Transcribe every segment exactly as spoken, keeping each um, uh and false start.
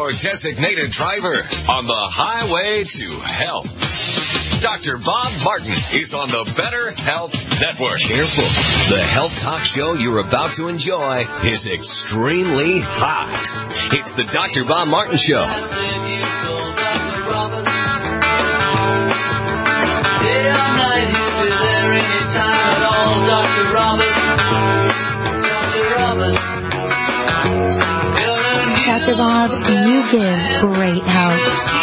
your designated driver on the highway to health. Doctor Bob Martin is on the Better Health Network. Careful. The health talk show you're about to enjoy is extremely hot. It's the Doctor Bob Martin Show. Doctor Bob, you give great help.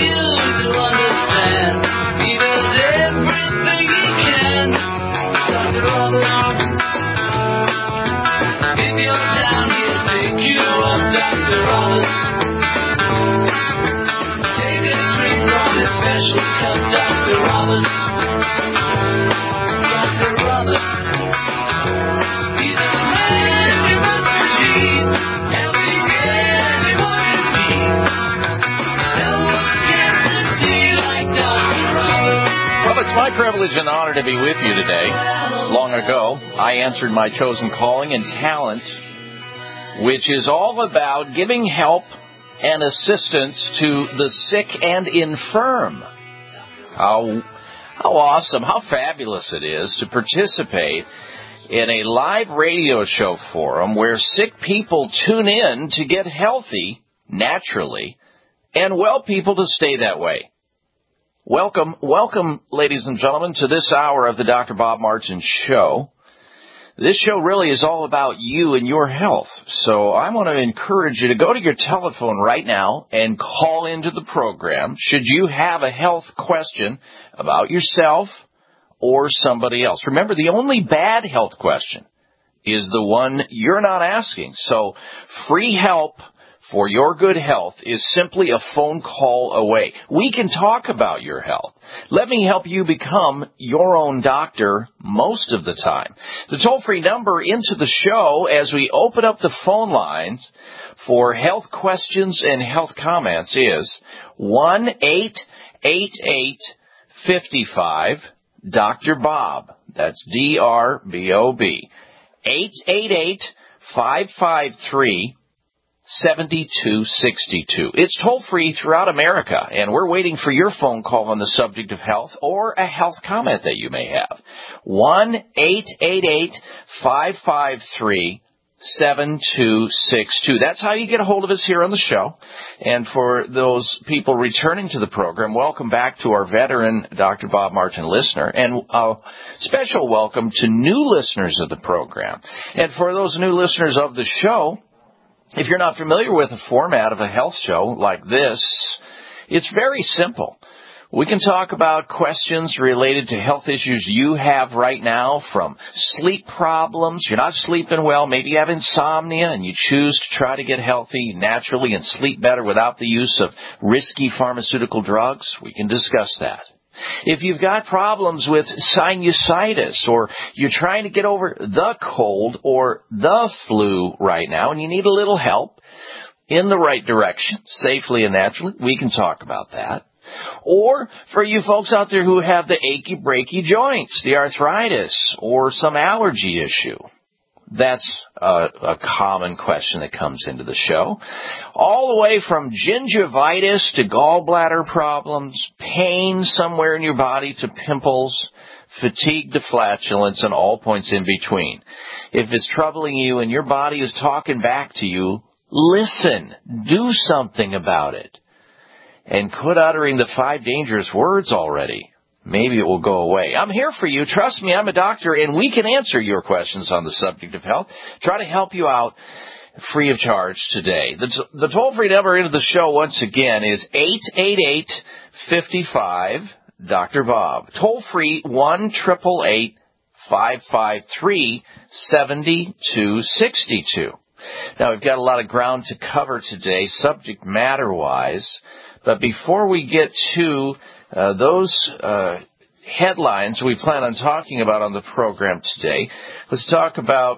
It's my privilege and honor to be with you today. Long ago, I answered my chosen calling and talent, which is all about giving help and assistance to the sick and infirm. How, how awesome, how fabulous it is to participate in a live radio show forum where sick people tune in to get healthy naturally and well people to stay that way. Welcome, welcome, ladies and gentlemen, to this hour of the Doctor Bob Martin Show. This show really is all about you and your health. So I want to encourage you to go to your telephone right now and call into the program should you have a health question about yourself or somebody else. Remember, the only bad health question is the one you're not asking. So free help for your good health is simply a phone call away. We can talk about your health. Let me help you become your own doctor most of the time. The toll-free number into the show as we open up the phone lines for health questions and health comments is one eight eight eight, five five, Doctor Bob. That's D R B O B. eight eight eight, five five three, seventy-two sixty-two. It's toll-free throughout America, and we're waiting for your phone call on the subject of health or a health comment that you may have. one eight eight eight, five five three, seven two six two. That's how you get a hold of us here on the show. And for those people returning to the program, welcome back to our veteran Doctor Bob Martin listener, and a special welcome to new listeners of the program. And for those new listeners of the show, if you're not familiar with the format of a health show like this, it's very simple. We can talk about questions related to health issues you have right now, from sleep problems. You're not sleeping well. Maybe you have insomnia and you choose to try to get healthy naturally and sleep better without the use of risky pharmaceutical drugs. We can discuss that. If you've got problems with sinusitis, or you're trying to get over the cold or the flu right now and you need a little help in the right direction, safely and naturally, we can talk about that. Or for you folks out there who have the achy, breaky joints, the arthritis, or some allergy issue. That's a, a common question that comes into the show. All the way from gingivitis to gallbladder problems, pain somewhere in your body to pimples, fatigue to flatulence, and all points in between. If it's troubling you and your body is talking back to you, listen. Do something about it. And quit uttering the five dangerous words already. Maybe it will go away. I'm here for you. Trust me, I'm a doctor, and we can answer your questions on the subject of health. Try to help you out free of charge today. The, t- the toll-free number into the show, once again, is eight eight eight, five five, Doctor Bob. Toll-free, one eight eight eight, five five three, seven two six two. Now, we've got a lot of ground to cover today, subject matter-wise. But before we get to uh, those uh, headlines we plan on talking about on the program today, let's talk about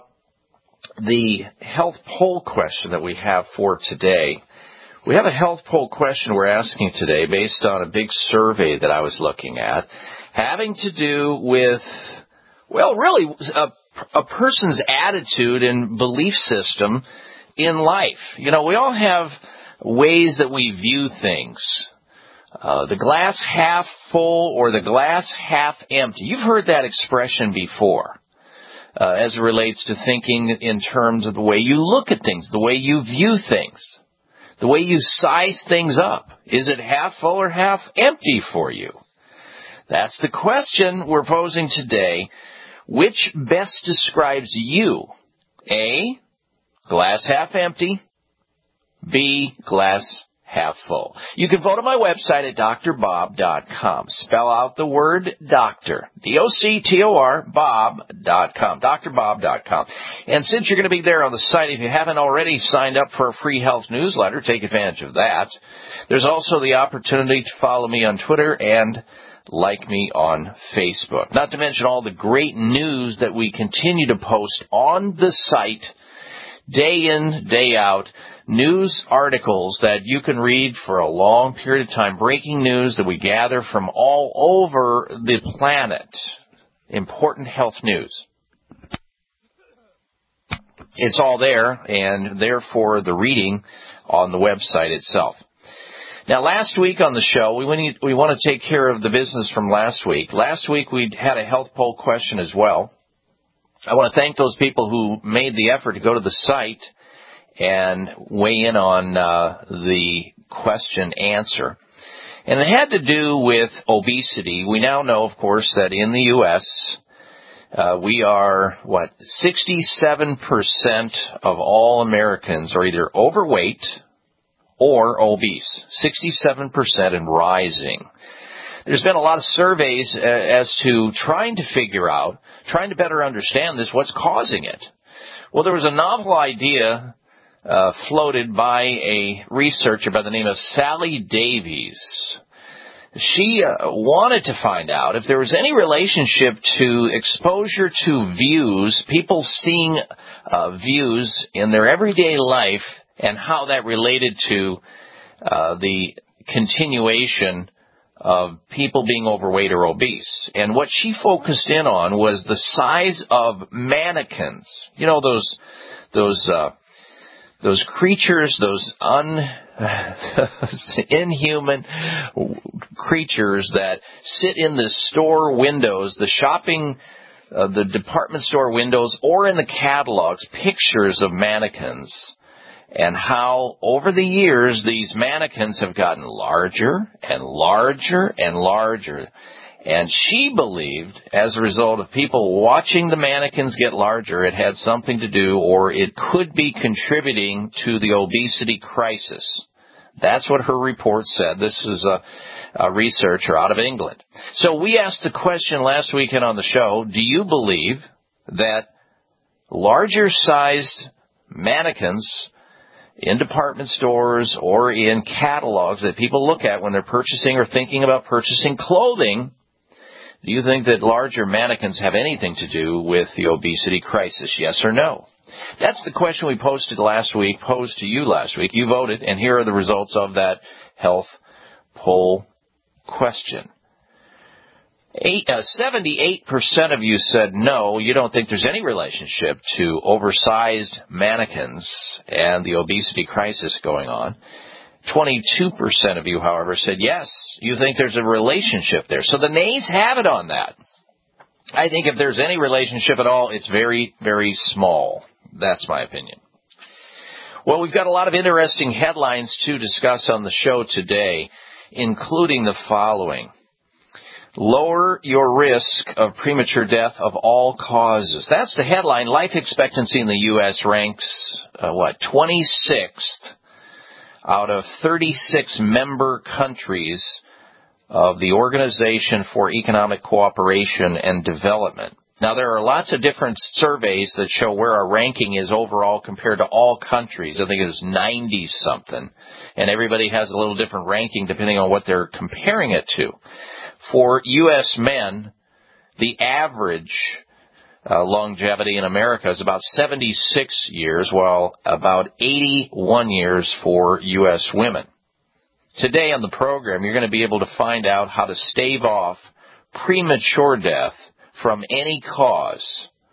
the health poll question that we have for today. We have a health poll question we're asking today based on a big survey that I was looking at, having to do with, well, really a, a person's attitude and belief system in life. You know, we all have ways that we view things. Uh, the glass half full or the glass half empty. You've heard that expression before uh, as it relates to thinking in terms of the way you look at things, the way you view things, the way you size things up. Is it half full or half empty for you? That's the question we're posing today. Which best describes you? A, glass half empty. B, glass half full. You can vote on my website at D R bob dot com. Spell out the word doctor. D O C T O R, Bob dot com. D R bob dot com. And since you're going to be there on the site, if you haven't already signed up for a free health newsletter, take advantage of that. There's also the opportunity to follow me on Twitter and like me on Facebook. Not to mention all the great news that we continue to post on the site day in, day out. News articles that you can read for a long period of time. Breaking news that we gather from all over the planet. Important health news. It's all there, and therefore the reading on the website itself. Now, last week on the show, we want to, we want to take care of the business from last week. Last week we had a health poll question as well. I want to thank those people who made the effort to go to the site and weigh in on uh, the question answer. And it had to do with obesity. We now know, of course, that in the U S, uh, we are, what, sixty-seven percent of all Americans are either overweight or obese. sixty-seven percent and rising. There's been a lot of surveys uh, as to trying to figure out, trying to better understand this, what's causing it. Well, there was a novel idea Uh, floated by a researcher by the name of Sally Davies. She uh, wanted to find out if there was any relationship to exposure to views, people seeing uh, views in their everyday life, and how that related to uh, the continuation of people being overweight or obese. And what she focused in on was the size of mannequins. You know, those those uh Those creatures, those un, inhuman creatures that sit in the store windows, the shopping, uh, the department store windows, or in the catalogs, pictures of mannequins, and how over the years these mannequins have gotten larger and larger and larger. And she believed, as a result of people watching the mannequins get larger, it had something to do, or it could be contributing to the obesity crisis. That's what her report said. This is a, a researcher out of England. So we asked the question last weekend on the show, do you believe that larger-sized mannequins in department stores or in catalogs that people look at when they're purchasing or thinking about purchasing clothing, do you think that larger mannequins have anything to do with the obesity crisis? Yes or no? That's the question we posted last week, posed to you last week. You voted, and here are the results of that health poll question. Eight, uh, seventy-eight percent of you said no, you don't think there's any relationship to oversized mannequins and the obesity crisis going on. twenty-two percent of you, however, said yes, you think there's a relationship there. So the nays have it on that. I think if there's any relationship at all, it's very, very small. That's my opinion. Well, we've got a lot of interesting headlines to discuss on the show today, including the following. Lower your risk of premature death of all causes. That's the headline. Life expectancy in the U S ranks, uh, what, twenty-sixth out of thirty-six member countries of the Organization for Economic Cooperation and Development. Now, there are lots of different surveys that show where our ranking is overall compared to all countries. I think it was ninety-something. And everybody has a little different ranking depending on what they're comparing it to. For U S men, the average uh, longevity in America is about seventy-six years, while about eighty-one years for U S women. Today on the program, you're going to be able to find out how to stave off premature death from any cause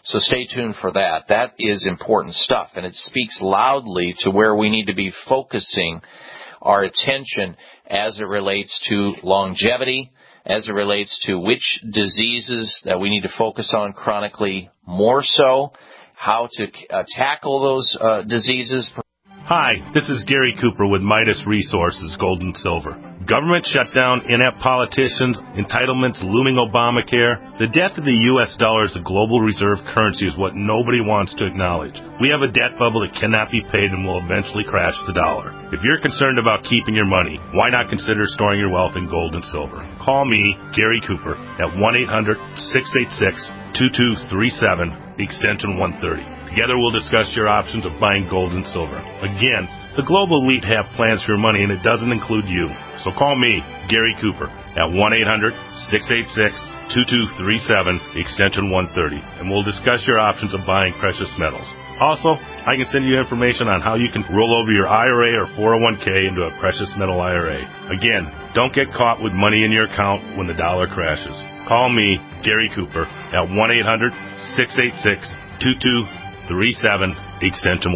So stay tuned for that. That is important stuff, and it speaks loudly to where we need to be focusing our attention as it relates to longevity, as it relates to which diseases that we need to focus on chronically more so, how to uh, tackle those uh, diseases. Hi, this is Gary Cooper with Midas Resources, Gold and Silver. Government shutdown, inept politicians, entitlements, looming Obamacare. The death of the U S dollar as a global reserve currency is what nobody wants to acknowledge. We have a debt bubble that cannot be paid and will eventually crash the dollar. If you're concerned about keeping your money, why not consider storing your wealth in gold and silver? Call me, Gary Cooper, at one eight hundred, six eight six, two two three seven, extension one thirty. Together we'll discuss your options of buying gold and silver. Again, the global elite have plans for your money, and it doesn't include you. So call me, Gary Cooper, at one eight hundred, six eight six, two two three seven, extension one thirty, and we'll discuss your options of buying precious metals. Also, I can send you information on how you can roll over your I R A or four oh one k into a precious metal I R A. Again, don't get caught with money in your account when the dollar crashes. Call me, Gary Cooper, at one eight hundred, six eight six, two two three seven, extension one.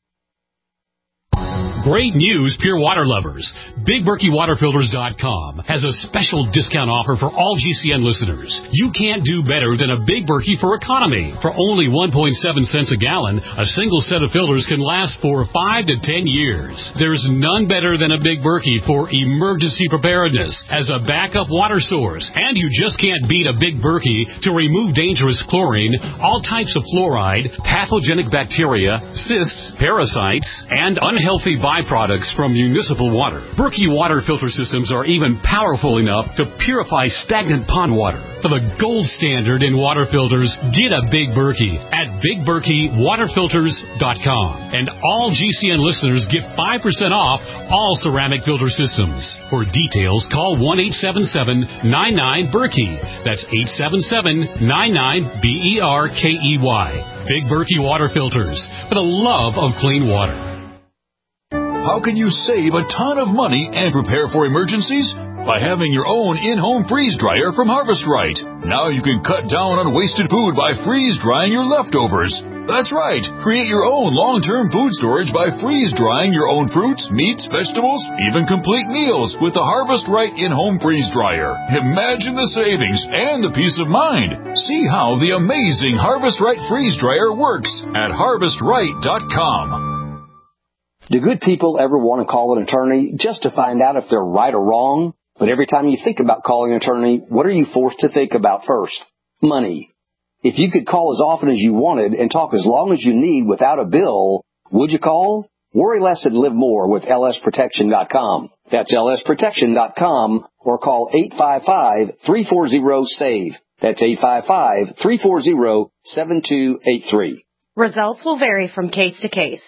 Great news, Pure Water lovers. Big Berkey Water Filters dot com has a special discount offer for all G C N listeners. You can't do better than a Big Berkey for economy. For only one point seven cents a gallon, a single set of filters can last for five to ten years. There's none better than a Big Berkey for emergency preparedness as a backup water source. And you just can't beat a Big Berkey to remove dangerous chlorine, all types of fluoride, pathogenic bacteria, cysts, parasites, and unhealthy byproducts from municipal water. Berkey water filter systems are even powerful enough to purify stagnant pond water. For the gold standard in water filters, get a Big Berkey at Big Berkey Water Filters dot com. And all G C N listeners get five percent off all ceramic filter systems. For details, call one eight seven seven, nine nine, Berkey. That's eight seven seven, nine nine, B E R K E Y. Big Berkey Water Filters, for the love of clean water. How can you save a ton of money and prepare for emergencies? By having your own in-home freeze dryer from Harvest Right. Now you can cut down on wasted food by freeze drying your leftovers. That's right. Create your own long-term food storage by freeze drying your own fruits, meats, vegetables, even complete meals with the Harvest Right in-home freeze dryer. Imagine the savings and the peace of mind. See how the amazing Harvest Right freeze dryer works at harvest right dot com. Do good people ever want to call an attorney just to find out if they're right or wrong? But every time you think about calling an attorney, what are you forced to think about first? Money. If you could call as often as you wanted and talk as long as you need without a bill, would you call? Worry less and live more with L S protection dot com. That's L S protection dot com or call eight five five, three four zero, S A V E. That's eight five five, three four zero, seven two eight three. Results will vary from case to case.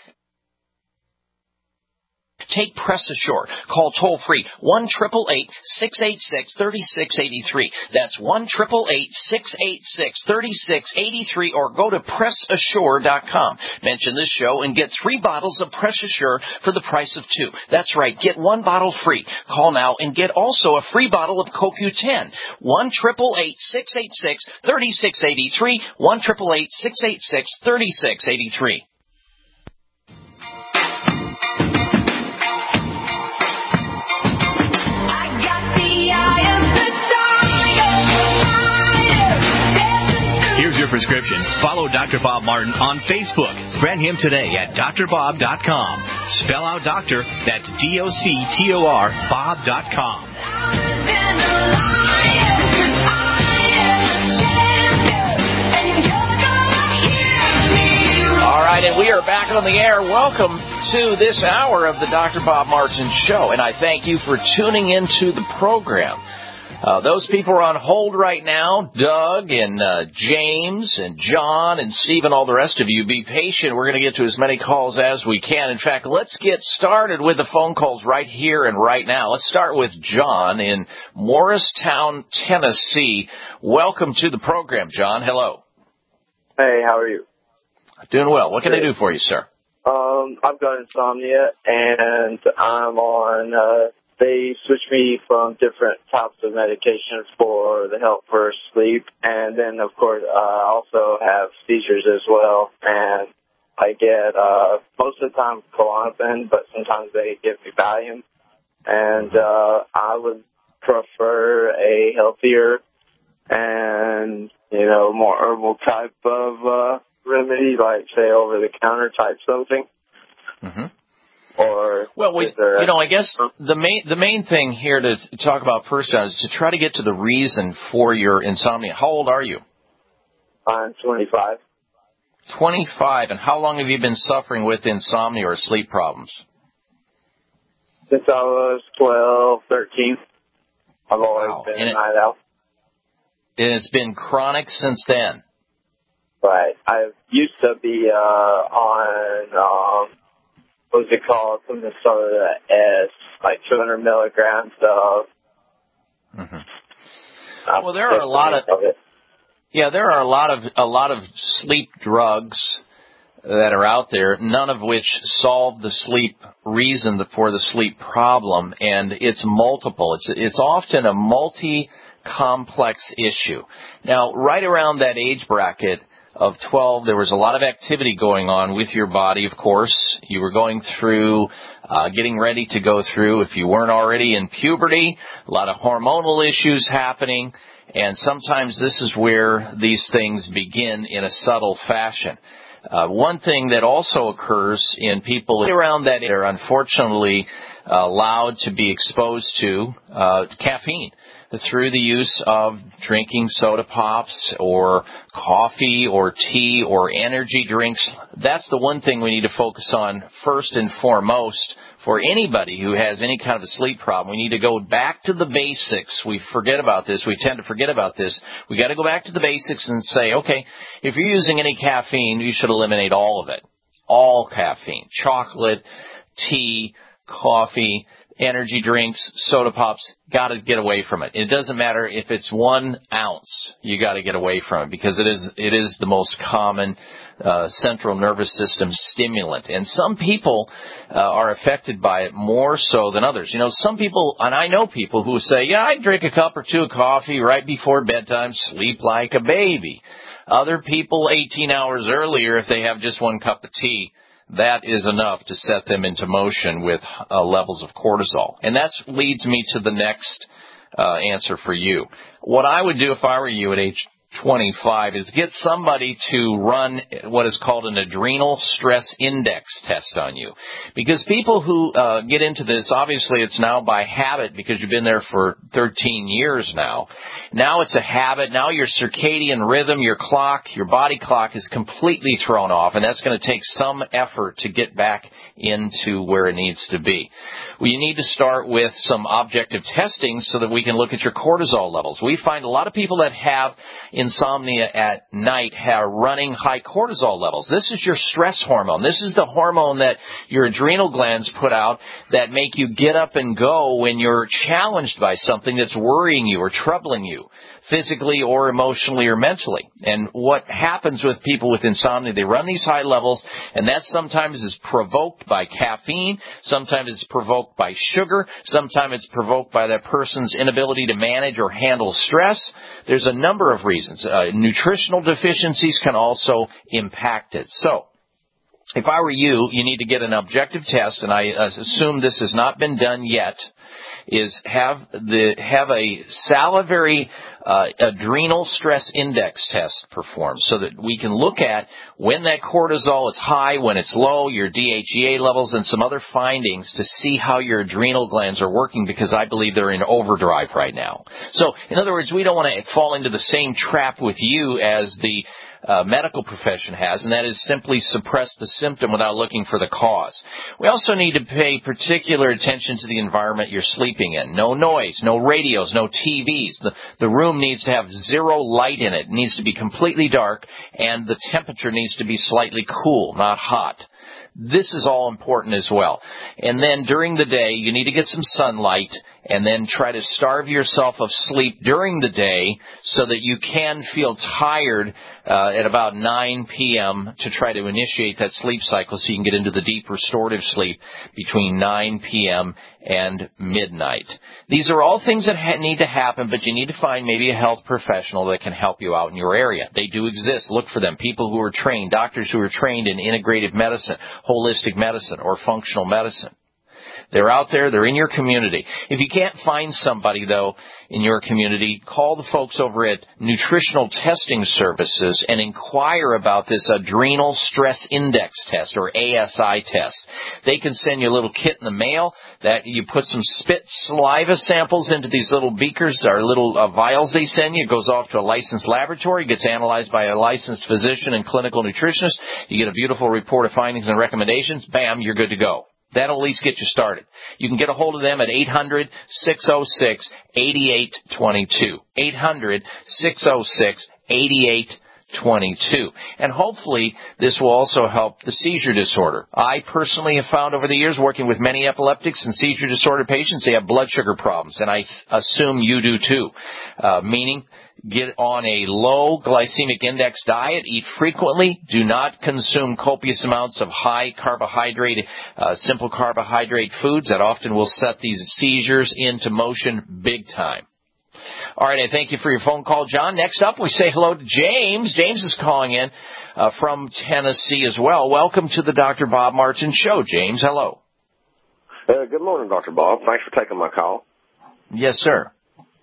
Take Press Assure. Call toll-free one eight eight eight, six eight six, three six eight three. That's one eight eight eight, six eight six, three six eight three, or go to press assure dot com. Mention this show and get three bottles of Press Assure for the price of two. That's right, get one bottle free. Call now and get also a free bottle of C O Q ten. one eight eight eight, six eight six, three six eight three, one eight eight eight, six eight six, three six eight three. Here's your prescription. Follow Doctor Bob Martin on Facebook. Friend him today at D R bob dot com. Spell out doctor, that's D O C T O R, Bob dot com. All right, and we are back on the air. Welcome to this hour of the Doctor Bob Martin Show, and I thank you for tuning into the program. Uh, those people are on hold right now, Doug and uh, James and John and Steve and all the rest of you. Be patient. We're going to get to as many calls as we can. In fact, let's get started with the phone calls right here and right now. Let's start with John in Morristown, Tennessee. Welcome to the program, John. Hello. Hey, how are you? Doing well. What can I do for you, sir? Um, I've got insomnia, and I'm on uh, they switched me from different types of medications for the help for sleep. And then, of course, uh, I also have seizures as well. And I get, uh, most of the time Klonopin, but sometimes they give me Valium. And uh, I would prefer a healthier and, you know, more herbal type of uh, remedy, like, say, over-the-counter type something. Mm-hmm. Or well, we, you know, I guess the main the main thing here to talk about first John, is to try to get to the reason for your insomnia. How old are you? I'm twenty-five. twenty-five, and how long have you been suffering with insomnia or sleep problems? Since I was twelve, thirteen. I've always wow. been and a it, night owl. And it's been chronic since then? Right. I used to be uh, on... Um, What's it called? Something that started at S, like two hundred milligrams of. Mm-hmm. Well, there are a lot of, of yeah, there are a lot of a lot of sleep drugs that are out there, none of which solve the sleep reason for the sleep problem, and it's multiple. It's it's often a multi-complex issue. Now, right around that age bracket of twelve, there was a lot of activity going on with your body, of course. You were going through, uh, getting ready to go through, if you weren't already in puberty, a lot of hormonal issues happening, and sometimes this is where these things begin in a subtle fashion. Uh, one thing that also occurs in people around that are unfortunately uh, allowed to be exposed to uh, caffeine through the use of drinking soda pops or coffee or tea or energy drinks. That's the one thing we need to focus on first and foremost for anybody who has any kind of a sleep problem. We need to go back to the basics. We forget about this. We tend to forget about this. We got to go back to the basics and say, okay, if you're using any caffeine, you should eliminate all of it. All caffeine. Chocolate, tea, coffee, energy drinks, soda pops, got to get away from it. It doesn't matter if it's one ounce, you got to get away from it because it is it is the most common uh, central nervous system stimulant. And some people uh, are affected by it more so than others. You know, some people, and I know people who say, yeah, I drink a cup or two of coffee right before bedtime, sleep like a baby. Other people, eighteen hours earlier, if they have just one cup of tea, that is enough to set them into motion with uh, levels of cortisol. And that leads me to the next uh, answer for you. What I would do if I were you at age twenty-five is get somebody to run what is called an adrenal stress index test on you. Because people who uh, get into this, obviously it's now by habit because you've been there for thirteen years now. Now it's a habit. Now your circadian rhythm, your clock, your body clock is completely thrown off, and that's going to take some effort to get back into where it needs to be. Well, you need to start with some objective testing so that we can look at your cortisol levels. We find a lot of people that have insomnia at night have running high cortisol levels. This is your stress hormone. This is the hormone that your adrenal glands put out that make you get up and go when you're challenged by something that's worrying you or troubling you, physically or emotionally or mentally. And what happens with people with insomnia, they run these high levels, and that sometimes is provoked by caffeine, sometimes it's provoked by sugar, sometimes it's provoked by that person's inability to manage or handle stress. There's a number of reasons. Uh, nutritional deficiencies can also impact it. So, if I were you, you need to get an objective test, and I assume this has not been done yet, is have the have a salivary uh, adrenal stress index test performed so that we can look at when that cortisol is high, when it's low, your D H E A levels, and some other findings to see how your adrenal glands are working, because I believe they're in overdrive right now. So, in other words, we don't want to fall into the same trap with you as the Uh, medical profession has, and that is simply suppress the symptom without looking for the cause. We also need to pay particular attention to the environment you're sleeping in. No noise, no radios, no T Vs. The, the room needs to have zero light in it. It needs to be completely dark, and the temperature needs to be slightly cool, not hot. This is all important as well. And then during the day, you need to get some sunlight, and then try to starve yourself of sleep during the day so that you can feel tired uh, at about nine p.m. to try to initiate that sleep cycle so you can get into the deep restorative sleep between nine p.m. and midnight. These are all things that ha- need to happen, but you need to find maybe a health professional that can help you out in your area. They do exist. Look for them. People who are trained, doctors who are trained in integrative medicine, holistic medicine, or functional medicine. They're out there. They're in your community. If you can't find somebody, though, in your community, call the folks over at Nutritional Testing Services and inquire about this Adrenal Stress Index test, or A S I test. They can send you a little kit in the mail that you put some spit saliva samples into these little beakers or little uh, vials they send you. It goes off to a licensed laboratory, gets analyzed by a licensed physician and clinical nutritionist. You get a beautiful report of findings and recommendations. Bam, you're good to go. That'll at least get you started. You can get a hold of them at eight hundred, six oh six, eight eight two two. eight hundred, six oh six, eight eight two two. And hopefully this will also help the seizure disorder. I personally have found over the years, working with many epileptics and seizure disorder patients, they have blood sugar problems, and I assume you do too. Uh, meaning, get on a low glycemic index diet, eat frequently, do not consume copious amounts of high carbohydrate, uh, simple carbohydrate foods that often will set these seizures into motion big time. All right, I thank you for your phone call, John. Next up, we say hello to James. James is calling in uh, from Tennessee as well. Welcome to the Doctor Bob Martin Show, James. Hello. Uh, good morning, Doctor Bob. Thanks for taking my call. Yes, sir.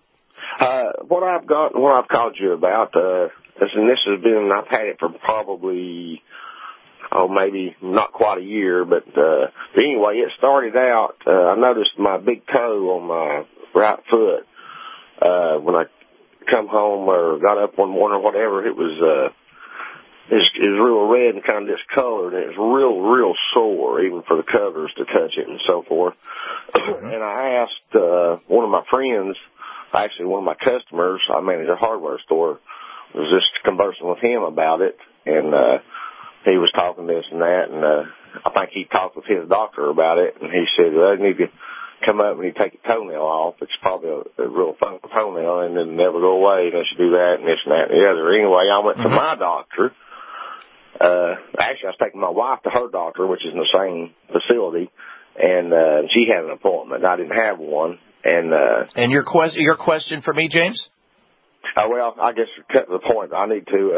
Uh, what I've got, what I've called you about, uh, is, and this has been, I've had it for probably, oh, maybe not quite a year, but, uh, but anyway, it started out, uh, I noticed my big toe on my right foot, uh, when I come home or got up one morning or whatever, it was, uh, it was, it was real red and kind of discolored, and it was real, real sore, even for the covers to touch it and so forth. And I asked, uh, one of my friends, actually one of my customers, I manage a hardware store, was just conversing with him about it, and uh he was talking this and that, and uh I think he talked with his doctor about it, and he said, well, you need to come up and you take your toenail off. It's probably a, a real funky toenail, and it'll never go away unless you do that and this and that and the other. Anyway, I went to my doctor. Uh actually, I was taking my wife to her doctor, which is in the same facility, and uh she had an appointment. I didn't have one. And uh, and your question, your question for me, James? Uh, well, I guess to cut to the point, I need to.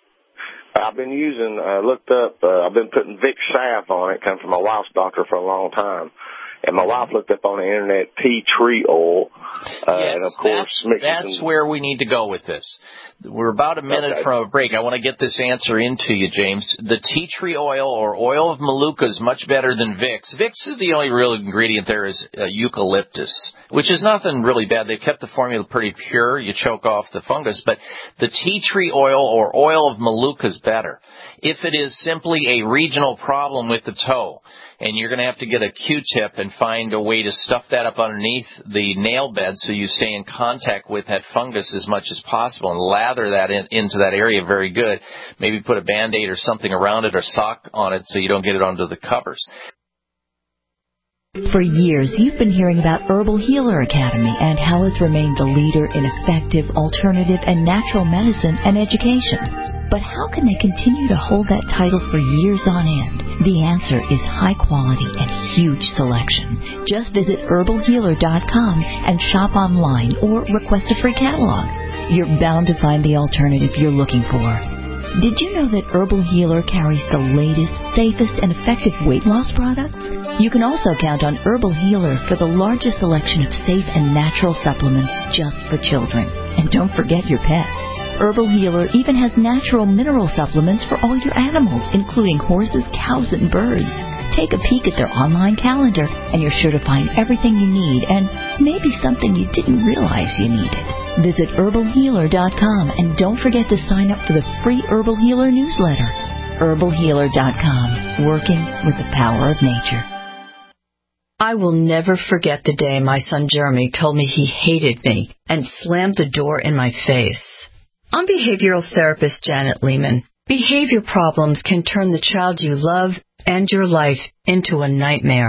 Uh, I've been using, uh, looked up. Uh, I've been putting Vicks salve on it. Come from my wife's doctor for a long time, and my wife looked up on the internet tea tree oil. Uh, yes, and of course, that's, that's some... where we need to go with this. We're about a minute okay. from a break. I want to get this answer into you, James. The tea tree oil or oil of Maluka is much better than Vicks. Vicks is the only real ingredient there is uh, eucalyptus, which is nothing really bad. They've kept the formula pretty pure. You choke off the fungus. But the tea tree oil or oil of Maluka is better. If it is simply a regional problem with the toe, and you're going to have to get a Q-tip and find a way to stuff that up underneath the nail bed so you stay in contact with that fungus as much as possible and lather that in, into that area very good. Maybe put a Band-Aid or something around it or sock on it so you don't get it onto the covers. For years, you've been hearing about Herbal Healer Academy and how it's remained the leader in effective, alternative, and natural medicine and education. But how can they continue to hold that title for years on end? The answer is high quality and huge selection. Just visit herbal healer dot com and shop online or request a free catalog. You're bound to find the alternative you're looking for. Did you know that Herbal Healer carries the latest, safest, and effective weight loss products? You can also count on Herbal Healer for the largest selection of safe and natural supplements just for children. And don't forget your pets. Herbal Healer even has natural mineral supplements for all your animals, including horses, cows, and birds. Take a peek at their online calendar, and you're sure to find everything you need and maybe something you didn't realize you needed. Visit herbal healer dot com and don't forget to sign up for the free Herbal Healer newsletter. herbal healer dot com, working with the power of nature. I will never forget the day my son Jeremy told me he hated me and slammed the door in my face. I'm behavioral therapist Janet Lehman. Behavior problems can turn the child you love and your life into a nightmare.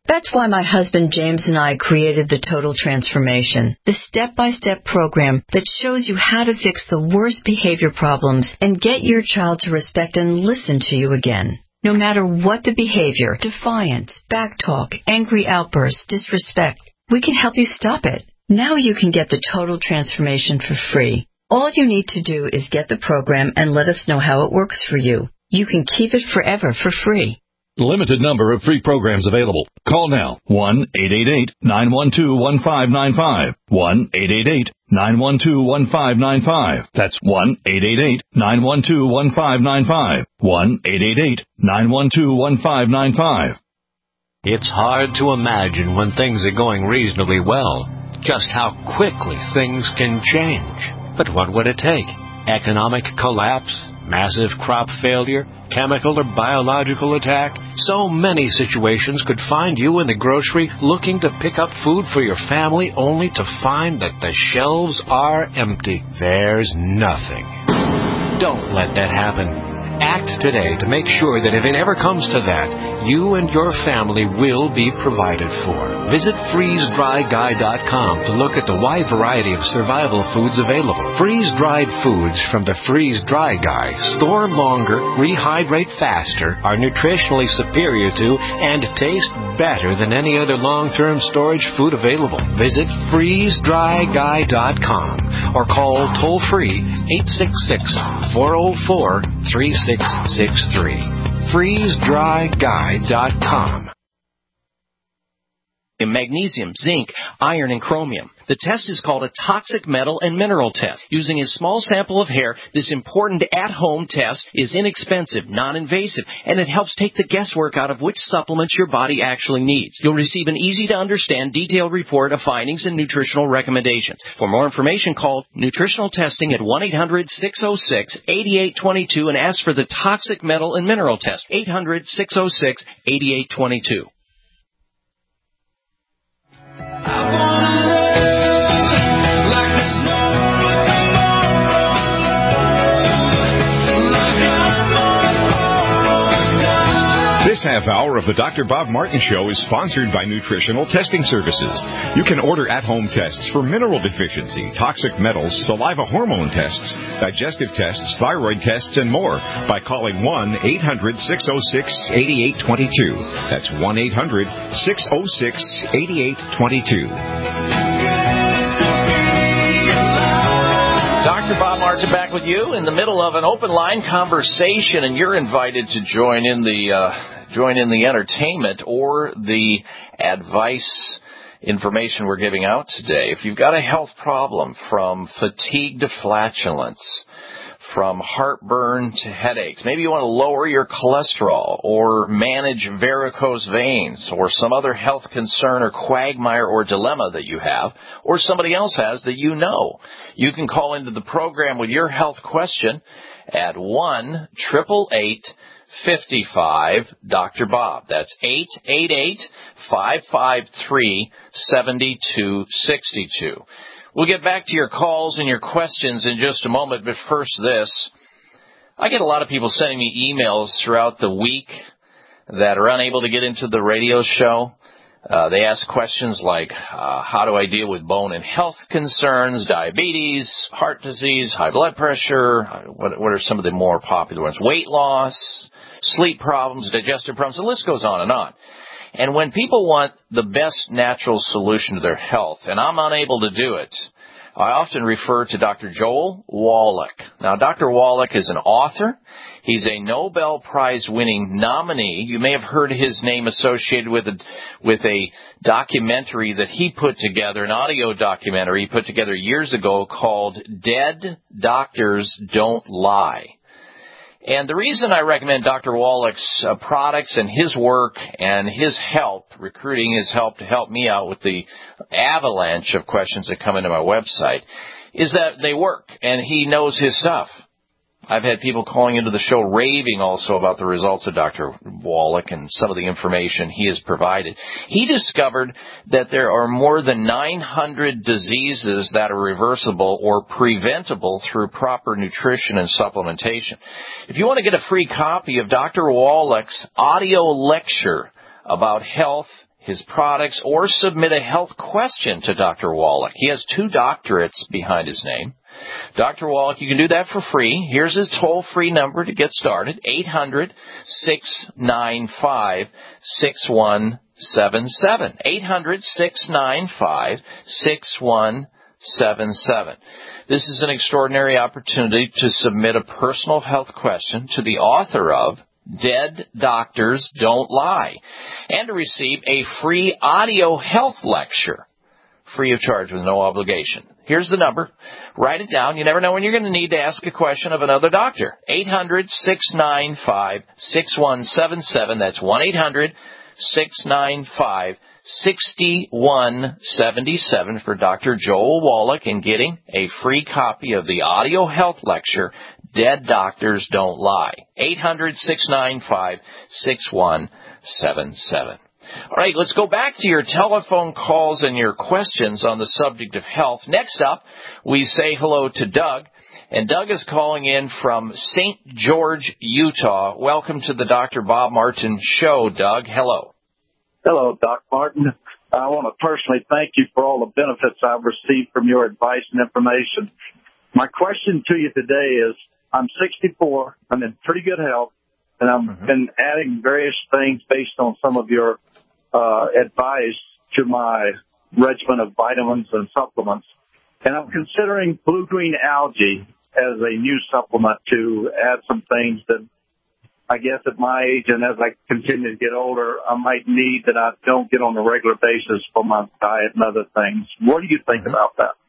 That's why my husband James and I created the Total Transformation, the step-by-step program that shows you how to fix the worst behavior problems and get your child to respect and listen to you again. No matter what the behavior, defiance, backtalk, angry outbursts, disrespect, we can help you stop it. Now you can get the Total Transformation for free. All you need to do is get the program and let us know how it works for you. You can keep it forever for free. Limited number of free programs available. Call now. one eight eight eight, nine one two, one five nine five. one eight eight eight, nine one two, one five nine five. That's one eight eight eight, nine one two, one five nine five. one eight eight eight, nine one two, one five nine five. It's hard to imagine when things are going reasonably well just how quickly things can change. But what would it take? Economic collapse? Massive crop failure, chemical or biological attack? So many situations could find you in the grocery looking to pick up food for your family only to find that the shelves are empty. There's nothing. Don't let that happen. Act today to make sure that if it ever comes to that, you and your family will be provided for. Visit freeze dry guy dot com to look at the wide variety of survival foods available. Freeze-dried foods from the Freeze Dry Guy store longer, rehydrate faster, are nutritionally superior to, and taste better than any other long-term storage food available. Visit freeze dry guy dot com or call toll-free eight six six, four zero four, three six six three. freeze dry guy dot com. Magnesium, zinc, iron, and chromium. The test is called a toxic metal and mineral test. Using a small sample of hair, this important at-home test is inexpensive, non-invasive, and it helps take the guesswork out of which supplements your body actually needs. You'll receive an easy-to-understand, detailed report of findings and nutritional recommendations. For more information, call Nutritional Testing at one eight hundred, six oh six, eight eight two two and ask for the toxic metal and mineral test. eight hundred, six oh six, eight eight two two. This half hour of the Doctor Bob Martin Show is sponsored by Nutritional Testing Services. You can order at-home tests for mineral deficiency, toxic metals, saliva hormone tests, digestive tests, thyroid tests, and more by calling one eight hundred, six oh six, eight eight two two. That's one eight hundred, six oh six, eight eight two two. Doctor Bob Martin back with you in the middle of an open line conversation, and you're invited to join in the uh, join in the entertainment or the advice information we're giving out today. If you've got a health problem, from fatigue to flatulence, from heartburn to headaches, maybe you want to lower your cholesterol or manage varicose veins or some other health concern or quagmire or dilemma that you have or somebody else has that you know, you can call into the program with your health question at one eight eight eight, five five, Doctor Bob. That's eight eight eight, five five three, seven two six two. We'll get back to your calls and your questions in just a moment, but first this. I get a lot of people sending me emails throughout the week that are unable to get into the radio show. Uh, they ask questions like, uh, how do I deal with bone and health concerns, diabetes, heart disease, high blood pressure? What, what are some of the more popular ones? Weight loss, sleep problems, digestive problems, the list goes on and on. And when people want the best natural solution to their health, and I'm unable to do it, I often refer to Doctor Joel Wallach. Now, Doctor Wallach is an author. He's a Nobel Prize-winning nominee. You may have heard his name associated with a, with a documentary that he put together, an audio documentary he put together years ago called Dead Doctors Don't Lie. And the reason I recommend Doctor Wallach's uh, products and his work and his help, recruiting his help to help me out with the avalanche of questions that come into my website, is that they work, and he knows his stuff. I've had people calling into the show raving also about the results of Doctor Wallach and some of the information he has provided. He discovered that there are more than nine hundred diseases that are reversible or preventable through proper nutrition and supplementation. If you want to get a free copy of Doctor Wallach's audio lecture about health, his products, or submit a health question to Doctor Wallach. He has two doctorates behind his name. Doctor Wallach, you can do that for free. Here's his toll-free number to get started, eight hundred, six nine five, six one seven seven. eight hundred, six nine five, six one seven seven. This is an extraordinary opportunity to submit a personal health question to the author of Dead Doctors Don't Lie, and to receive a free audio health lecture, free of charge with no obligation. Here's the number. Write it down. You never know when you're going to need to ask a question of another doctor. eight hundred, six nine five, six one seven seven. That's one eight hundred, six nine five, six one seven seven for Doctor Joel Wallach, and getting a free copy of the audio health lecture, Dead Doctors Don't Lie. eight hundred, six nine five, six one seven seven. All right, let's go back to your telephone calls and your questions on the subject of health. Next up, we say hello to Doug, and Doug is calling in from Saint George, Utah. Welcome to the Doctor Bob Martin Show, Doug. Hello. Hello, Doc Martin. I want to personally thank you for all the benefits I've received from your advice and information. My question to you today is, I'm sixty-four, I'm in pretty good health, and I've mm-hmm. been adding various things based on some of your uh, advice to my regimen of vitamins and supplements. And I'm considering blue-green algae as a new supplement to add some things that I guess at my age and as I continue to get older, I might need that I don't get on a regular basis for my diet and other things. What do you think mm-hmm. about that?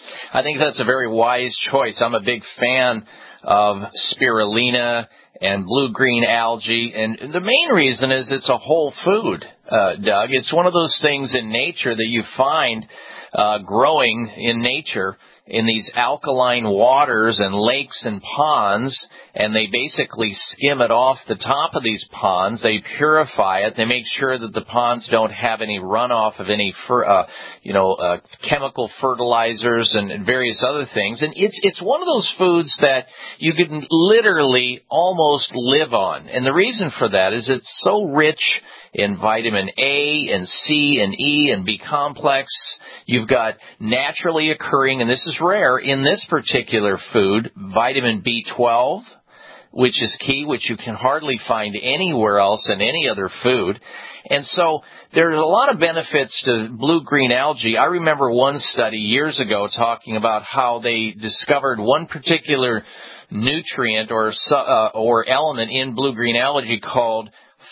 I think that's a very wise choice. I'm a big fan of spirulina and blue-green algae, and the main reason is it's a whole food, uh, Doug. It's one of those things in nature that you find uh, growing in nature in these alkaline waters and lakes and ponds, and they basically skim it off the top of these ponds. They purify it. They make sure that the ponds don't have any runoff of any, fer, uh, you know, uh, chemical fertilizers and various other things. And it's it's one of those foods that you can literally almost live on. And the reason for that is it's so rich in vitamin A and C and E and B complex. You've got naturally occurring, and this is rare in this particular food, vitamin B twelve, which is key, which you can hardly find anywhere else in any other food. And so there's a lot of benefits to blue-green algae. I remember one study years ago talking about how they discovered one particular nutrient or uh, or element in blue-green algae called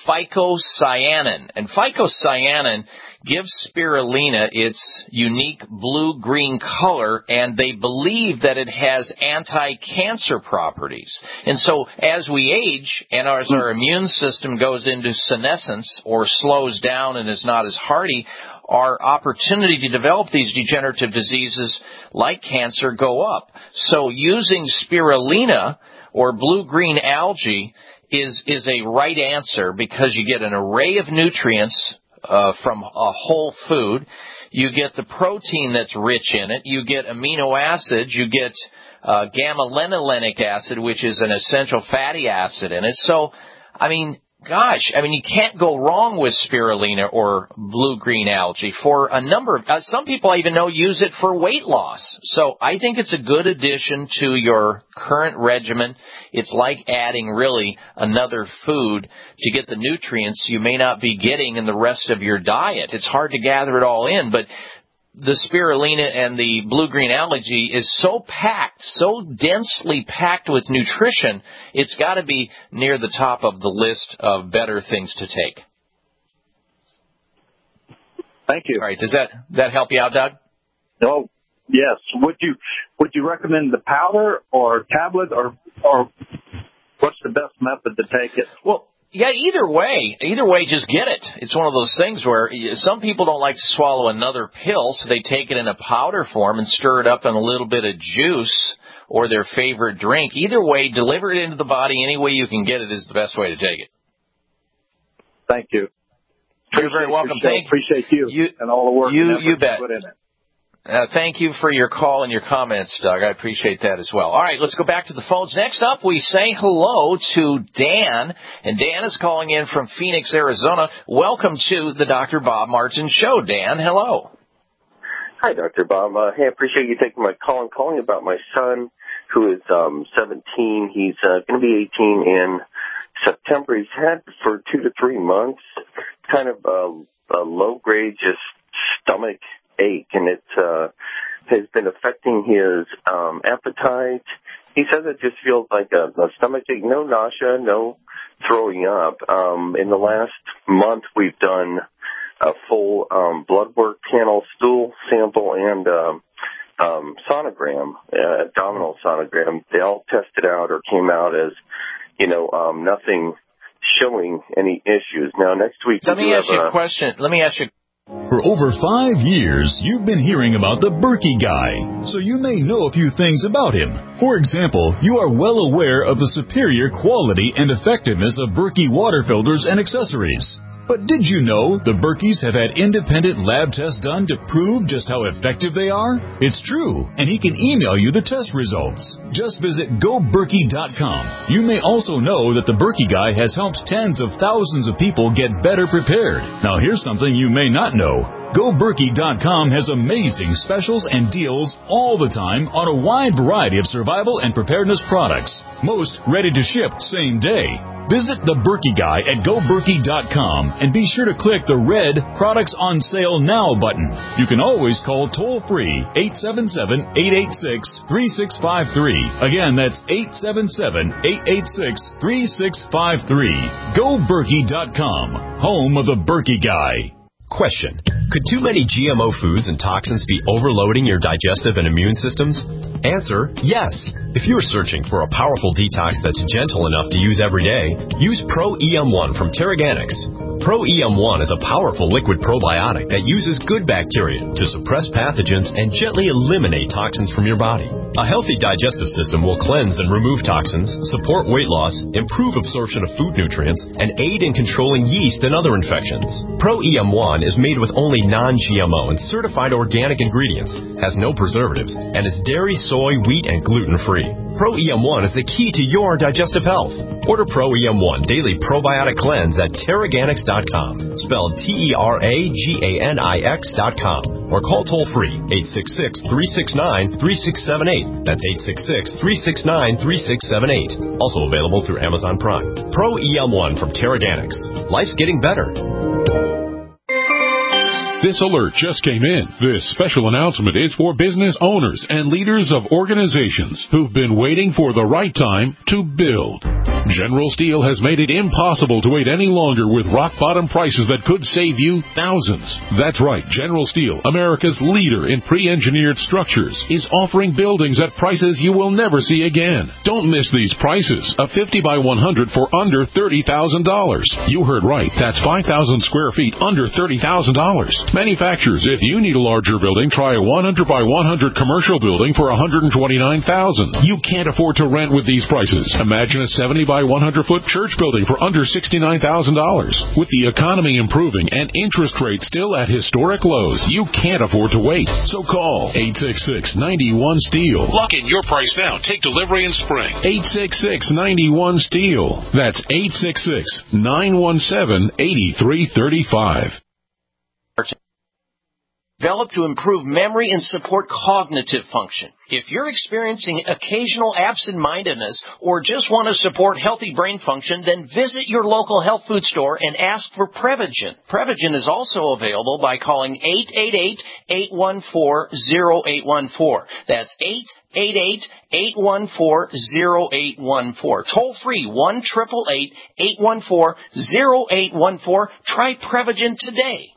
phycocyanin. And phycocyanin gives spirulina its unique blue-green color, and they believe that it has anti-cancer properties. And so as we age and as our immune system goes into senescence or slows down and is not as hardy, our opportunity to develop these degenerative diseases like cancer go up. So using spirulina or blue-green algae is is a right answer, because you get an array of nutrients uh, from a whole food. You get the protein that's rich in it. You get amino acids. You get uh, gamma-linolenic acid, which is an essential fatty acid in it. So, I mean, gosh, I mean, you can't go wrong with spirulina or blue-green algae for a number of, uh, some people I even know use it for weight loss. So I think it's a good addition to your current regimen. It's like adding really another food to get the nutrients you may not be getting in the rest of your diet. It's hard to gather it all in, but the spirulina and the blue-green algae is so packed, so densely packed with nutrition, it's got to be near the top of the list of better things to take. Thank you. All right, does that that help you out, Doug? Oh, yes. Would you would you recommend the powder or tablet, or or what's the best method to take it? Well, yeah, either way, either way, just get it. It's one of those things where some people don't like to swallow another pill, so they take it in a powder form and stir it up in a little bit of juice or their favorite drink. Either way, deliver it into the body any way you can get it is the best way to take it. Thank you. You're very welcome. Thank Appreciate you, you and all the work you, and you bet. put in it. Uh, thank you for your call and your comments, Doug. I appreciate that as well. All right, let's go back to the phones. Next up, we say hello to Dan, and Dan is calling in from Phoenix, Arizona. Welcome to the Doctor Bob Martin Show, Dan. Hello. Hi, Doctor Bob. Uh, hey, I appreciate you taking my call. I'm calling about my son, who is um, seventeen. He's uh, going to be eighteen in September. He's had for two to three months kind of a, a low-grade just stomach ache, and it uh, has been affecting his um, appetite. He says it just feels like a, a stomach ache, no nausea, no throwing up. Um, in the last month, we've done a full um, blood work panel, stool sample, and um, um, sonogram, uh, abdominal sonogram. They all tested out or came out as, you know, um, nothing showing any issues. Now, next week, Let me ask you a question. Let me ask you. For over five years, you've been hearing about the Berkey Guy, so you may know a few things about him. For example, you are well aware of the superior quality and effectiveness of Berkey water filters and accessories. But did you know the Berkeys have had independent lab tests done to prove just how effective they are? It's true, and he can email you the test results. Just visit go berkey dot com. You may also know that the Berkey Guy has helped tens of thousands of people get better prepared. Now here's something you may not know. go berkey dot com has amazing specials and deals all the time on a wide variety of survival and preparedness products. Most ready to ship same day. Visit the Berkey Guy at go berkey dot com and be sure to click the red Products on Sale Now button. You can always call toll-free eight seven seven, eight eight six, three six five three. Again, that's eight seven seven, eight eight six, three six five three. go berkey dot com, home of the Berkey Guy. Question. Could too many G M O foods and toxins be overloading your digestive and immune systems? Answer, yes. If you are searching for a powerful detox that's gentle enough to use every day, use Pro E M one from Teraganix. Pro E M one is a powerful liquid probiotic that uses good bacteria to suppress pathogens and gently eliminate toxins from your body. A healthy digestive system will cleanse and remove toxins, support weight loss, improve absorption of food nutrients, and aid in controlling yeast and other infections. Pro E M one is made with only non-G M O and certified organic ingredients, has no preservatives, and is dairy, soy, wheat, and gluten-free. Pro E M one is the key to your digestive health. Order Pro E M one Daily Probiotic Cleanse at Teraganix dot com, spelled T E R A G A N I X dot com, or call toll-free eight six six, three six nine, three six seven eight. That's eight six six, three six nine, three six seven eight. Also available through Amazon Prime. Pro E M one from Teraganix. Life's getting better. This alert just came in. This special announcement is for business owners and leaders of organizations who've been waiting for the right time to build. General Steel has made it impossible to wait any longer with rock-bottom prices that could save you thousands. That's right. General Steel, America's leader in pre-engineered structures, is offering buildings at prices you will never see again. Don't miss these prices. A fifty by one hundred for under thirty thousand dollars. You heard right. That's five thousand square feet under thirty thousand dollars. Manufacturers, if you need a larger building, try a one hundred by one hundred commercial building for one hundred twenty-nine thousand dollars. You can't afford to rent with these prices. Imagine a seventy by one hundred foot church building for under sixty-nine thousand dollars. With the economy improving and interest rates still at historic lows, you can't afford to wait. So call eight six six, nine one, STEEL. Lock in your price now. Take delivery in spring. eight six six, nine one, STEEL. That's eight six six, nine one seven, eight three three five. Developed to improve memory and support cognitive function. If you're experiencing occasional absent-mindedness or just want to support healthy brain function, then visit your local health food store and ask for Prevagen. Prevagen is also available by calling eight eight eight, eight one four, zero eight one four. That's eight eight eight, eight one four, zero eight one four. Toll free one eight eight eight, eight one four, zero eight one four. Try Prevagen today.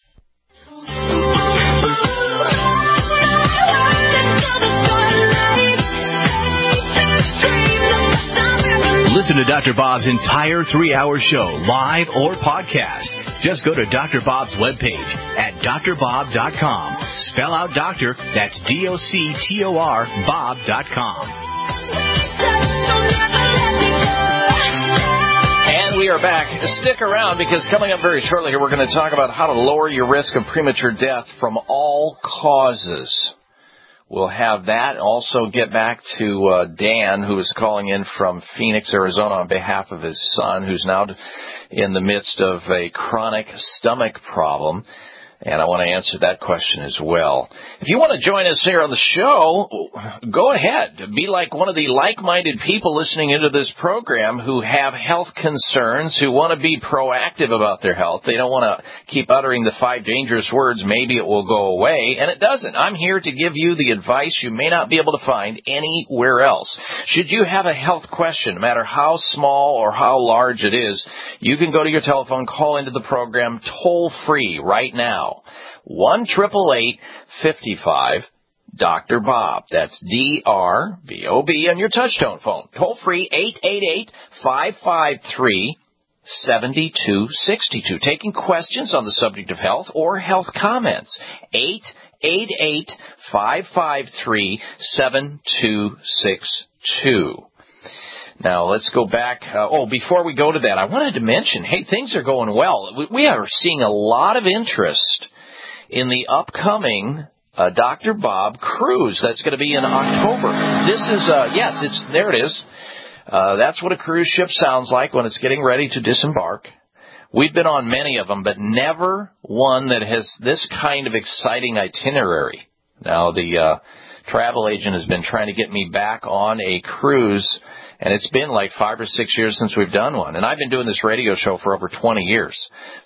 Listen to Doctor Bob's entire three-hour show, live or podcast. Just go to Doctor Bob's webpage at D R bob dot com. Spell out doctor, that's D O C T O R, bob dot com. And we are back. Stick around because coming up very shortly here, we're going to talk about how to lower your risk of premature death from all causes. We'll have that. Also get back to uh, Dan, who is calling in from Phoenix, Arizona, on behalf of his son, who's now in the midst of a chronic stomach problem. And I want to answer that question as well. If you want to join us here on the show, go ahead. Be like one of the like-minded people listening into this program who have health concerns, who want to be proactive about their health. They don't want to keep uttering the five dangerous words, maybe it will go away, and it doesn't. I'm here to give you the advice you may not be able to find anywhere else. Should you have a health question, no matter how small or how large it is, you can go to your telephone, call into the program toll-free right now. one eight eight eight, five five, Doctor Bob. That's D R B O B on your touchtone phone. Toll free, eight eight eight, five five three, seven two six two. Taking questions on the subject of health or health comments. eight eight eight, five five three, seven two six two. Now, let's go back. Uh, oh, before we go to that, I wanted to mention, hey, things are going well. We, we are seeing a lot of interest in the upcoming uh, Doctor Bob cruise that's going to be in October. This is, uh, yes, it's there it is. Uh, that's what a cruise ship sounds like when it's getting ready to disembark. We've been on many of them, but never one that has this kind of exciting itinerary. Now, the uh, travel agent has been trying to get me back on a cruise, and it's been like five or six years since we've done one. And I've been doing this radio show for over twenty years.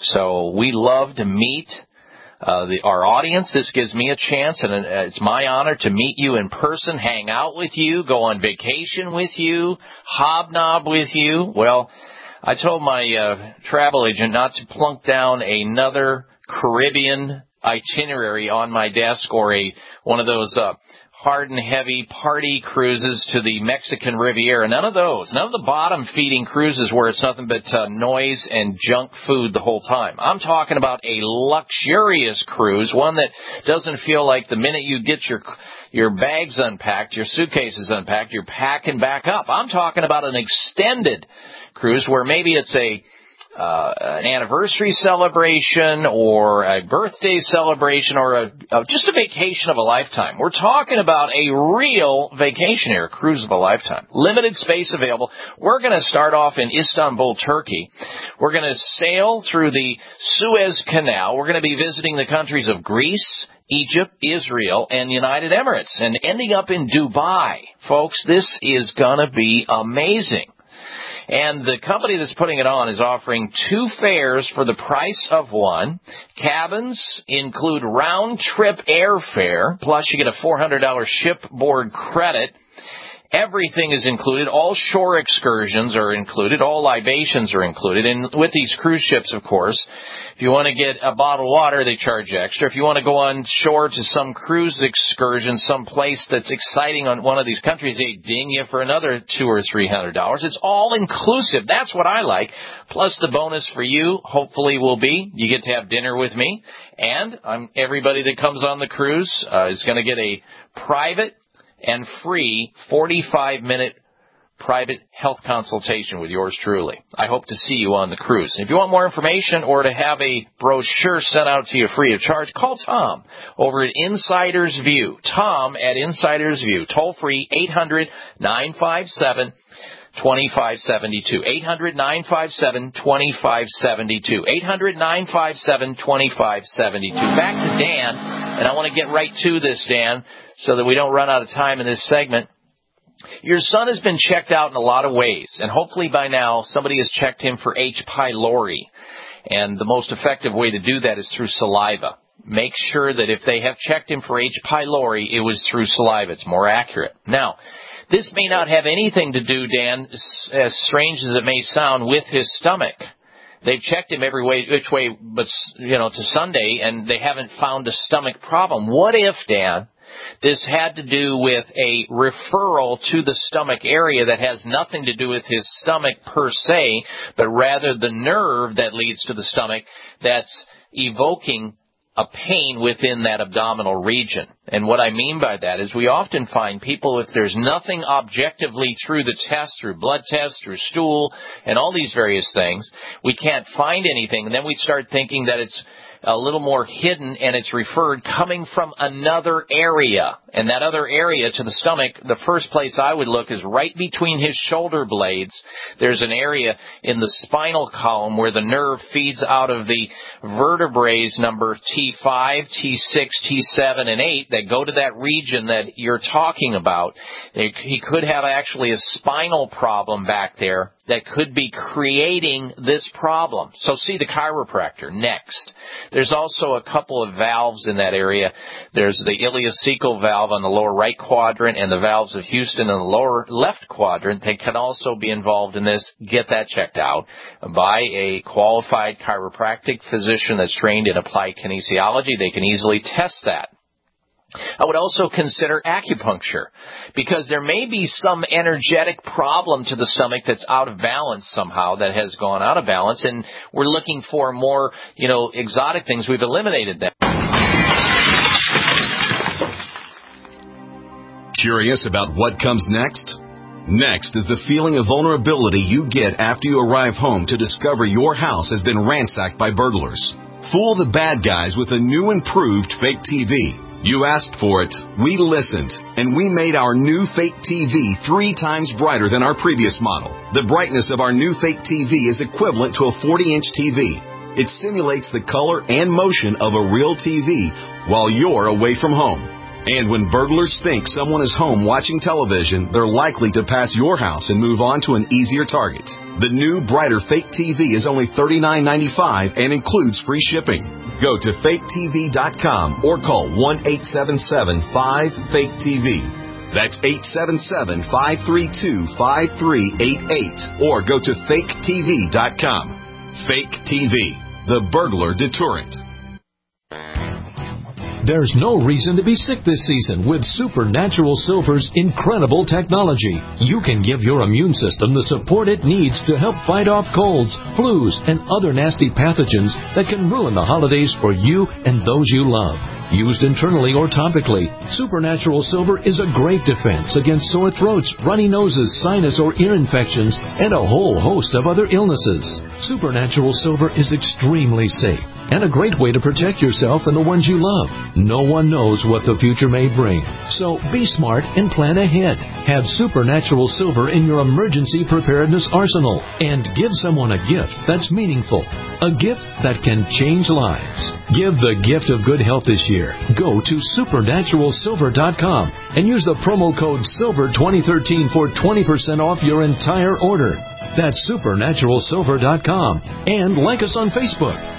So we love to meet uh, the, our audience. This gives me a chance, and it's my honor to meet you in person, hang out with you, go on vacation with you, hobnob with you. Well, I told my uh, travel agent not to plunk down another Caribbean itinerary on my desk or a one of those uh, hard and heavy party cruises to the Mexican Riviera. None of those. None of the bottom-feeding cruises where it's nothing but uh, noise and junk food the whole time. I'm talking about a luxurious cruise, one that doesn't feel like the minute you get your your bags unpacked, your suitcases unpacked, you're packing back up. I'm talking about an extended cruise where maybe it's a Uh, an anniversary celebration or a birthday celebration or a, uh, just a vacation of a lifetime. We're talking about a real vacation here, a cruise of a lifetime. Limited space available. We're going to start off in Istanbul, Turkey. We're going to sail through the Suez Canal. We're going to be visiting the countries of Greece, Egypt, Israel, and United Emirates, and ending up in Dubai. Folks, this is going to be amazing. And the company that's putting it on is offering two fares for the price of one. Cabins include round-trip airfare, plus you get a four hundred dollars shipboard credit. Everything is included. All shore excursions are included. All libations are included. And with these cruise ships, of course, if you want to get a bottle of water, they charge extra. If you want to go on shore to some cruise excursion, some place that's exciting on one of these countries, they ding you for another two or three hundred dollars. It's all inclusive. That's what I like. Plus, the bonus for you, hopefully, will be you get to have dinner with me, and um, everybody that comes on the cruise uh, is going to get a private and free forty-five minute private health consultation with yours truly. I hope to see you on the cruise. If you want more information or to have a brochure sent out to you free of charge, call Tom over at Insider's View. Tom at Insider's View. Toll free, eight hundred, nine five seven, two five seven two. eight hundred, nine five seven, two five seven two. eight hundred, nine five seven, two five seven two. Back to Dan, and I want to get right to this, Dan, so that we don't run out of time in this segment. Your son has been checked out in a lot of ways, and hopefully by now somebody has checked him for H. pylori. And the most effective way to do that is through saliva. Make sure that if they have checked him for H. pylori, it was through saliva. It's more accurate. Now, this may not have anything to do, Dan, as strange as it may sound, with his stomach. They've checked him every way, which way, but, you know, to Sunday, and they haven't found a stomach problem. What if, Dan, this had to do with a referral to the stomach area that has nothing to do with his stomach per se, but rather the nerve that leads to the stomach that's evoking a pain within that abdominal region. And what I mean by that is we often find people, if there's nothing objectively through the test, through blood tests, through stool, and all these various things, we can't find anything. And then we start thinking that it's a little more hidden, and it's referred coming from another area. And that other area to the stomach, the first place I would look is right between his shoulder blades. There's an area in the spinal column where the nerve feeds out of the vertebrae number T five, T six, T seven, and eight that go to that region that you're talking about. He could have actually a spinal problem back there that could be creating this problem. So see the chiropractor next. There's also a couple of valves in that area. There's the ileocecal valve on the lower right quadrant and the valves of Houston in the lower left quadrant. They can also be involved in this. Get that checked out by a qualified chiropractic physician that's trained in applied kinesiology. They can easily test that. I would also consider acupuncture, because there may be some energetic problem to the stomach that's out of balance somehow, that has gone out of balance, and we're looking for more, you know, exotic things. We've eliminated them. Curious about what comes next? Next is the feeling of vulnerability you get after you arrive home to discover your house has been ransacked by burglars. Fool the bad guys with a new improved fake T V. You asked for it, we listened, and we made our new fake T V three times brighter than our previous model. The brightness of our new fake T V is equivalent to a forty-inch T V. It simulates the color and motion of a real T V while you're away from home. And when burglars think someone is home watching television, they're likely to pass your house and move on to an easier target. The new, brighter fake T V is only thirty-nine ninety-five and includes free shipping. Go to fake T V dot com or call one eight seven seven five fake T V. That's eight seven seven, five three two, five three eight eight. Or go to fake T V dot com. Fake T V, the burglar deterrent. There's no reason to be sick this season with Supernatural Silver's incredible technology. You can give your immune system the support it needs to help fight off colds, flus, and other nasty pathogens that can ruin the holidays for you and those you love. Used internally or topically, Supernatural Silver is a great defense against sore throats, runny noses, sinus or ear infections, and a whole host of other illnesses. Supernatural Silver is extremely safe and a great way to protect yourself and the ones you love. No one knows what the future may bring, so be smart and plan ahead. Have Supernatural Silver in your emergency preparedness arsenal and give someone a gift that's meaningful, a gift that can change lives. Give the gift of good health this year. Go to supernatural silver dot com and use the promo code silver twenty thirteen for twenty percent off your entire order. That's supernatural silver dot com, and like us on Facebook.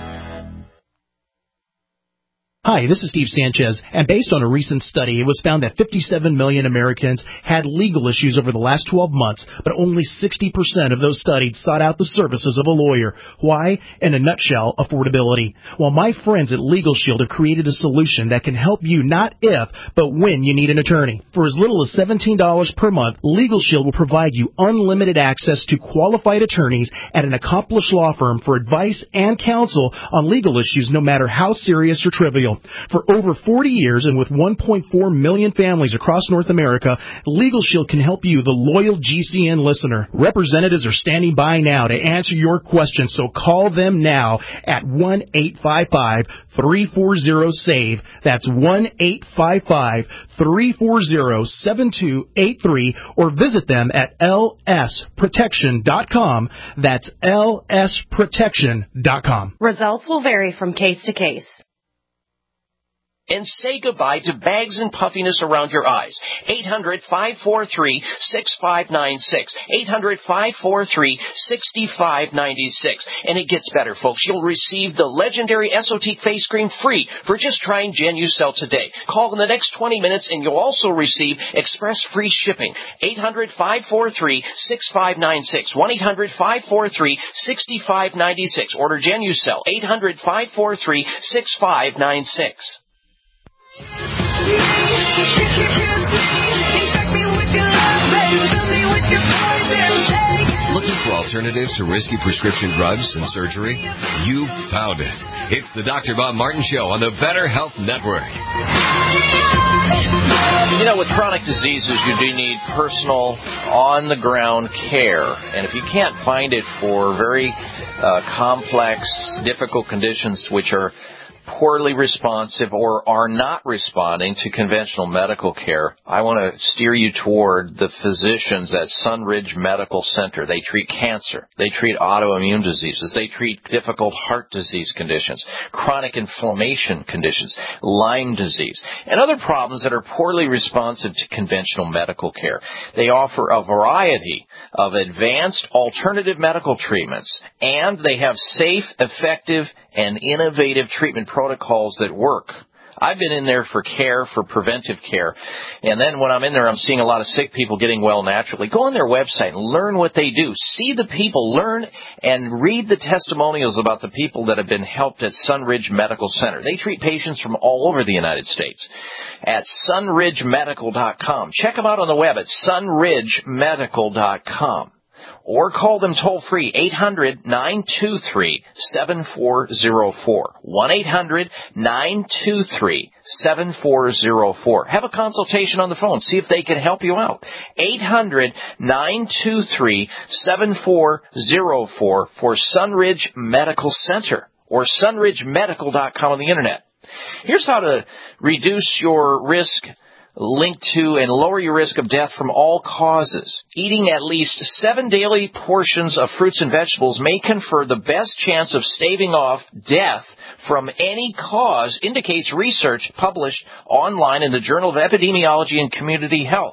Hi, this is Steve Sanchez, and based on a recent study, it was found that fifty-seven million Americans had legal issues over the last twelve months, but only sixty percent of those studied sought out the services of a lawyer. Why? In a nutshell, affordability. Well, my friends at Legal Shield have created a solution that can help you not if, but when you need an attorney. For as little as seventeen dollars per month, Legal Shield will provide you unlimited access to qualified attorneys at an accomplished law firm for advice and counsel on legal issues, no matter how serious or trivial. For over forty years and with one point four million families across North America, Legal Shield can help you, the loyal G C N listener. Representatives are standing by now to answer your questions, so call them now at one eight five five, three four zero, SAVE. That's one eight five five, three four zero, seven two eight three, or visit them at L S protection dot com. That's L S protection dot com. Results will vary from case to case. And say goodbye to bags and puffiness around your eyes. eight hundred, five four three, six five nine six. eight hundred, five four three, six five nine six. And it gets better, folks. You'll receive the legendary Esotique face cream free for just trying Genucel today. Call in the next twenty minutes and you'll also receive express free shipping. eight hundred, five four three, six five nine six. one eight hundred, five four three, six five nine six. Order Genucel. eight hundred, five four three, six five nine six. Looking for alternatives to risky prescription drugs and surgery? You found it. It's the Doctor Bob Martin Show on the Better Health Network. You know, with chronic diseases, you do need personal, on-the-ground care. And if you can't find it for very uh, complex, difficult conditions which are poorly responsive or are not responding to conventional medical care, I want to steer you toward the physicians at Sunridge Medical Center. They treat cancer. They treat autoimmune diseases. They treat difficult heart disease conditions, chronic inflammation conditions, Lyme disease, and other problems that are poorly responsive to conventional medical care. They offer a variety of advanced alternative medical treatments, and they have safe, effective, and innovative treatment protocols that work. I've been in there for care, for preventive care, and then when I'm in there, I'm seeing a lot of sick people getting well naturally. Go on their website and learn what they do. See the people, learn, and read the testimonials about the people that have been helped at Sunridge Medical Center. They treat patients from all over the United States at sunridge medical dot com. Check them out on the web at sunridge medical dot com. Or call them toll-free, eight hundred, nine two three, seven four zero four, one eight hundred, nine two three, seven four zero four. Have a consultation on the phone. See if they can help you out. eight hundred, nine two three, seven four zero four for Sunridge Medical Center or sunridge medical dot com on the Internet. Here's how to reduce your risk linked to and lower your risk of death from all causes. Eating at least seven daily portions of fruits and vegetables may confer the best chance of staving off death from any cause, indicates research published online in the Journal of Epidemiology and Community Health.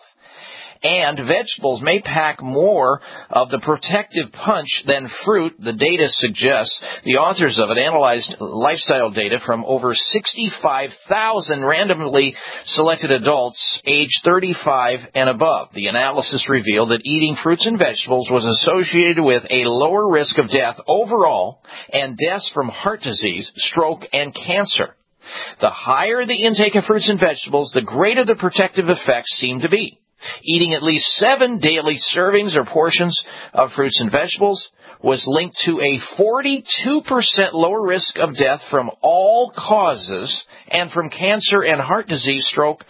And vegetables may pack more of the protective punch than fruit, the data suggests. The authors of it analyzed lifestyle data from over sixty-five thousand randomly selected adults aged thirty-five and above. The analysis revealed that eating fruits and vegetables was associated with a lower risk of death overall and deaths from heart disease, stroke, and cancer. The higher the intake of fruits and vegetables, the greater the protective effects seem to be. Eating at least seven daily servings or portions of fruits and vegetables was linked to a forty-two percent lower risk of death from all causes and from cancer and heart disease, stroke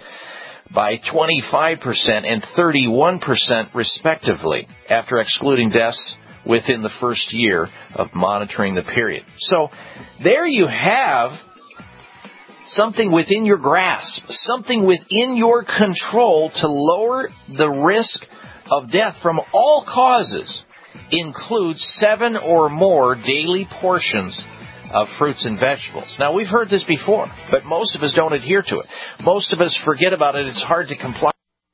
by twenty-five percent and thirty-one percent respectively, after excluding deaths within the first year of monitoring the period. So there you have something within your grasp, something within your control to lower the risk of death from all causes. Includes seven or more daily portions of fruits and vegetables. Now, we've heard this before, but most of us don't adhere to it. Most of us forget about it. It's hard to comply.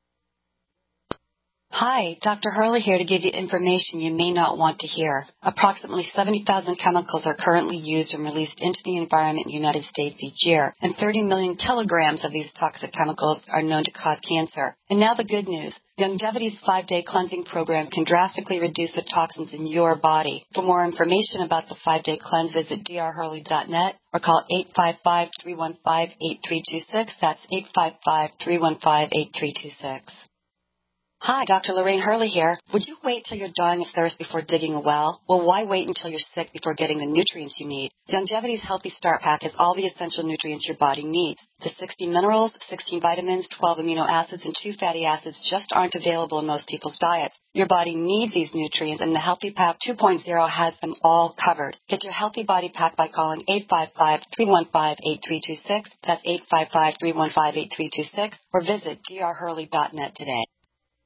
Hi, Doctor Hurley here to give you information you may not want to hear. Approximately seventy thousand chemicals are currently used and released into the environment in the United States each year, and thirty million kilograms of these toxic chemicals are known to cause cancer. And now the good news. Longevity's five-day cleansing program can drastically reduce the toxins in your body. For more information about the five-day cleanse, visit d r hurley dot net or call eight five five, three one five, eight three two six. That's eight five five, three one five, eight three two six. Hi, Doctor Lorraine Hurley here. Would you wait till you're dying of thirst before digging a well? Well, why wait until you're sick before getting the nutrients you need? Longevity's Healthy Start Pack has all the essential nutrients your body needs. The sixty minerals, sixteen vitamins, twelve amino acids, and two fatty acids just aren't available in most people's diets. Your body needs these nutrients, and the Healthy Pack two point oh has them all covered. Get your Healthy Body Pack by calling eight five five, three one five, eight three two six. That's eight five five, three one five, eight three two six. Or visit d r hurley dot net today.